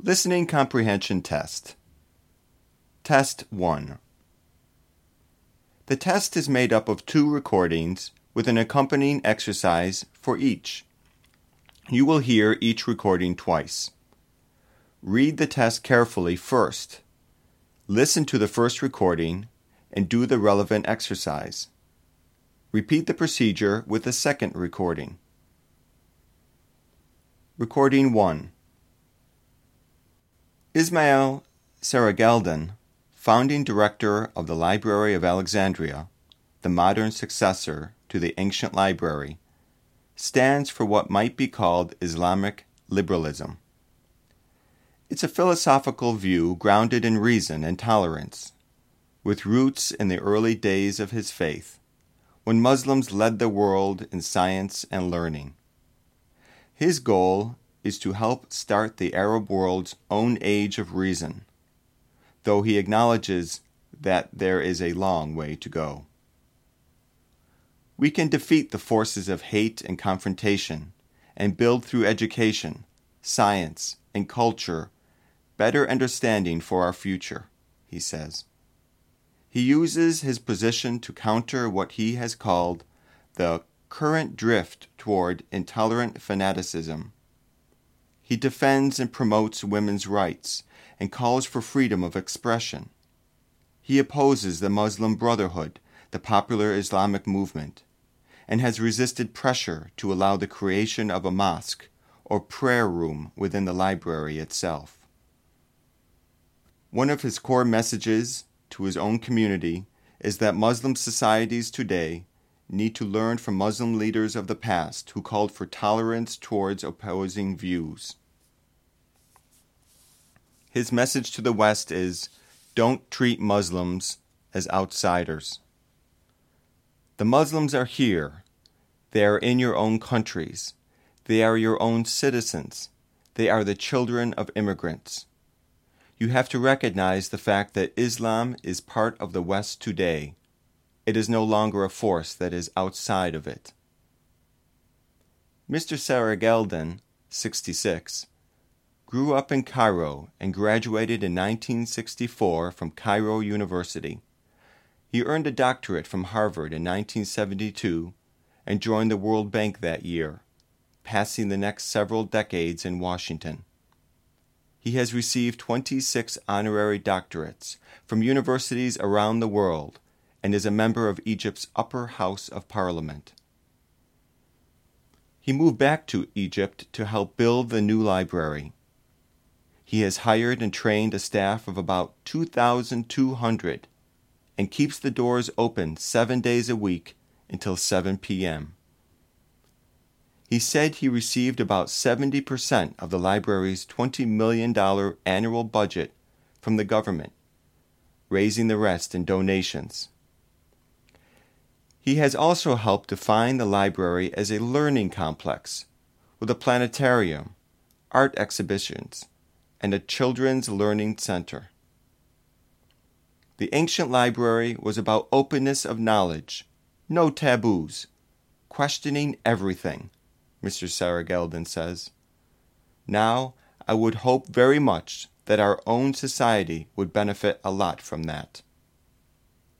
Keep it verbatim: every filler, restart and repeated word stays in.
Listening Comprehension Test. Test one. The test is made up of two recordings with an accompanying exercise for each. You will hear each recording twice. Read the test carefully first. Listen to the first recording and do the relevant exercise. Repeat the procedure with the second recording. Recording one. Ismail Serageldin, founding director of the Library of Alexandria, the modern successor to the ancient library, stands for what might be called Islamic liberalism. It's a philosophical view grounded in reason and tolerance, with roots in the early days of his faith, when Muslims led the world in science and learning. His goal is to help start the Arab world's own age of reason, though he acknowledges that there is a long way to go. We can defeat the forces of hate and confrontation and build through education, science, and culture better understanding for our future, he says. He uses his position to counter what he has called the current drift toward intolerant fanaticism. He defends and promotes women's rights and calls for freedom of expression. He opposes the Muslim Brotherhood, the popular Islamic movement, and has resisted pressure to allow the creation of a mosque or prayer room within the library itself. One of his core messages to his own community is that Muslim societies today need to learn from Muslim leaders of the past who called for tolerance towards opposing views. His message to the West is, don't treat Muslims as outsiders. The Muslims are here. They are in your own countries. They are your own citizens. They are the children of immigrants. You have to recognize the fact that Islam is part of the West today. It is no longer a force that is outside of it. Mister Serageldin, sixty-six, grew up in Cairo and graduated in nineteen sixty-four from Cairo University. He earned a doctorate from Harvard in nineteen seventy-two and joined the World Bank that year, passing the next several decades in Washington. He has received twenty-six honorary doctorates from universities around the world and is a member of Egypt's Upper House of Parliament. He moved back to Egypt to help build the new library. He has hired and trained a staff of about two thousand two hundred and keeps the doors open seven days a week until seven p.m. He said he received about seventy percent of the library's twenty million dollars annual budget from the government, raising the rest in donations. He has also helped define the library as a learning complex with a planetarium, art exhibitions, and a children's learning center. The ancient library was about openness of knowledge, no taboos, questioning everything, Mister Serageldin says. Now, I would hope very much that our own society would benefit a lot from that.